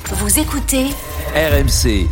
Vous écoutez RMC.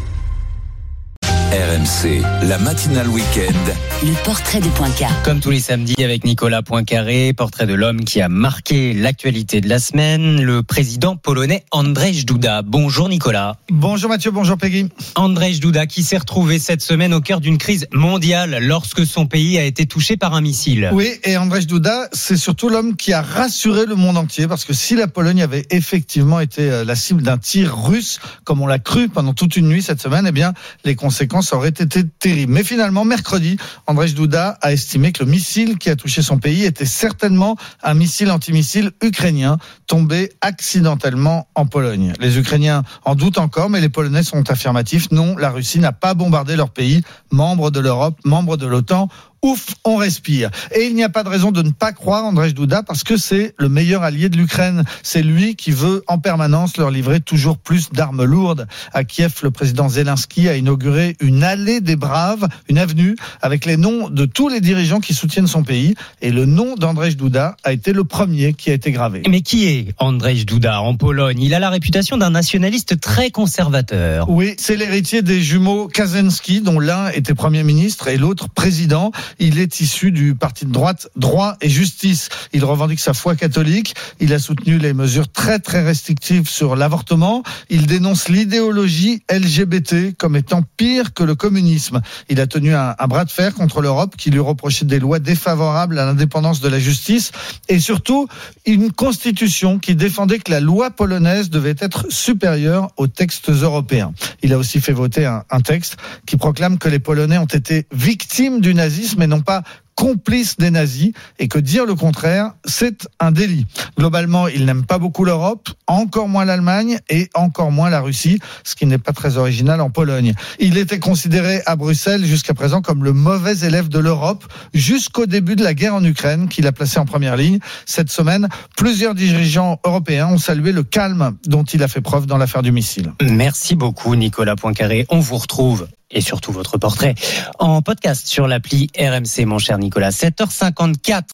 RMC, la matinale week-end. Le portrait de Poincaré. Comme tous les samedis avec Nicolas Poincaré, portrait de l'homme qui a marqué l'actualité de la semaine, le président polonais Andrzej Duda. Bonjour Nicolas. Bonjour Mathieu, bonjour Peggy. Andrzej Duda qui s'est retrouvé cette semaine au cœur d'une crise mondiale lorsque son pays a été touché par un missile. Oui, et Andrzej Duda, c'est surtout l'homme qui a rassuré le monde entier, parce que si la Pologne avait effectivement été la cible d'un tir russe, comme on l'a cru pendant toute une nuit cette semaine, eh bien, les conséquences auraient été terribles. Mais finalement, mercredi, Andrzej Duda a estimé que le missile qui a touché son pays était certainement un missile antimissile ukrainien tombé accidentellement en Pologne. Les Ukrainiens en doutent encore, mais les Polonais sont affirmatifs. Non, la Russie n'a pas bombardé leur pays, membre de l'Europe, membre de l'OTAN. Ouf, on respire. Et il n'y a pas de raison de ne pas croire Andrzej Duda, parce que c'est le meilleur allié de l'Ukraine. C'est lui qui veut en permanence leur livrer toujours plus d'armes lourdes. À Kiev, le président Zelensky a inauguré une allée des braves, une avenue, avec les noms de tous les dirigeants qui soutiennent son pays. Et le nom d'Andrzej Duda a été le premier qui a été gravé. Mais qui est Andrzej Duda en Pologne ? Il a la réputation d'un nationaliste très conservateur. Oui, c'est l'héritier des jumeaux Kaczynski, dont l'un était Premier ministre et l'autre président. Il est issu du parti de droite Droit et Justice. Il revendique sa foi catholique. Il a soutenu les mesures très très restrictives sur l'avortement. Il dénonce l'idéologie LGBT comme étant pire que le communisme. Il a tenu un bras de fer contre l'Europe qui lui reprochait des lois défavorables à l'indépendance de la justice et surtout une constitution qui défendait que la loi polonaise devait être supérieure aux textes européens. Il a aussi fait voter un texte qui proclame que les Polonais ont été victimes du nazisme et non pas complice des nazis, et que dire le contraire, c'est un délit. Globalement, il n'aime pas beaucoup l'Europe, encore moins l'Allemagne et encore moins la Russie, ce qui n'est pas très original en Pologne. Il était considéré à Bruxelles jusqu'à présent comme le mauvais élève de l'Europe, jusqu'au début de la guerre en Ukraine, qu'il a placé en première ligne. Cette semaine, plusieurs dirigeants européens ont salué le calme dont il a fait preuve dans l'affaire du missile. Merci beaucoup Nicolas Poincaré. On vous retrouve, et surtout votre portrait, en podcast sur l'appli RMC, mon cher Nicolas. 7h54.